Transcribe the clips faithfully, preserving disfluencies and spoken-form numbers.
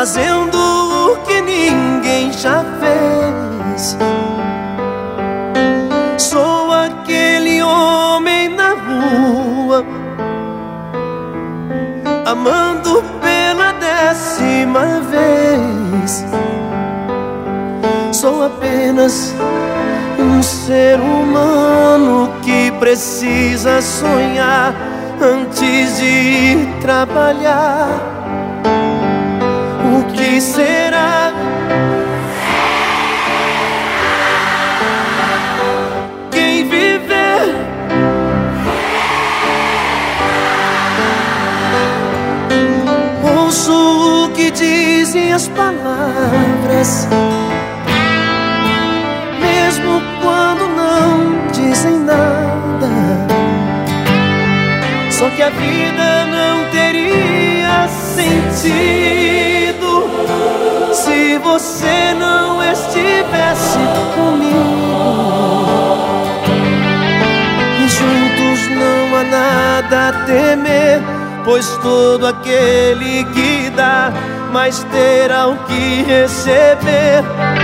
fazendo o que ninguém já fez. Sou aquele homem na rua, amando pela décima vez. Sou apenas um ser humano que precisa sonhar antes de ir trabalhar. O que será? Quem viver ouço o que dizem as palavras, mesmo quando não dizem nada. Só que a vida não teria sentido se você não estivesse comigo. E juntos não há nada a temer, pois todo aquele que dá, mais terá o que receber.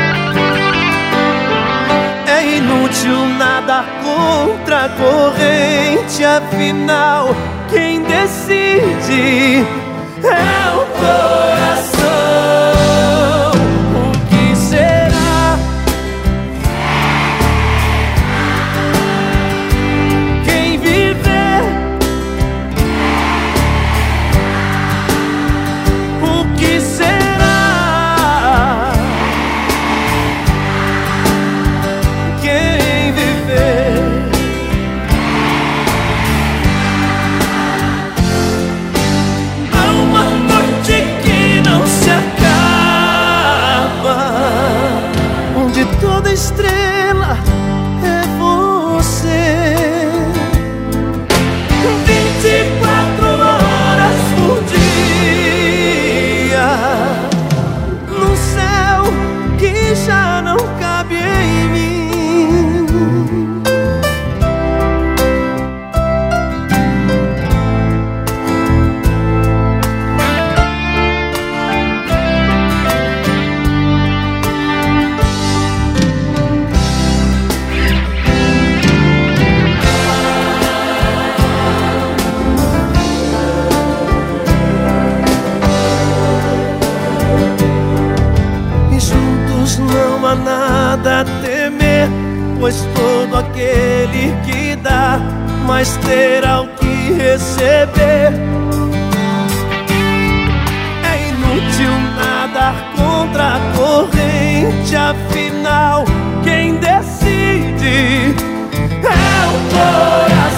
É inútil nadar contra a corrente, afinal quem decide é o coração. O que será? Quem viver? O que será? Quem viver? Há uma noite que não se acaba, onde toda estrela é você. Vinte e quatro horas por dia, num céu que já não cabe em mim. E juntos não há nada a temer, pois todo aquele que dá, mais terá o que receber. É inútil nadar contra a corrente, afinal quem decide é o coração.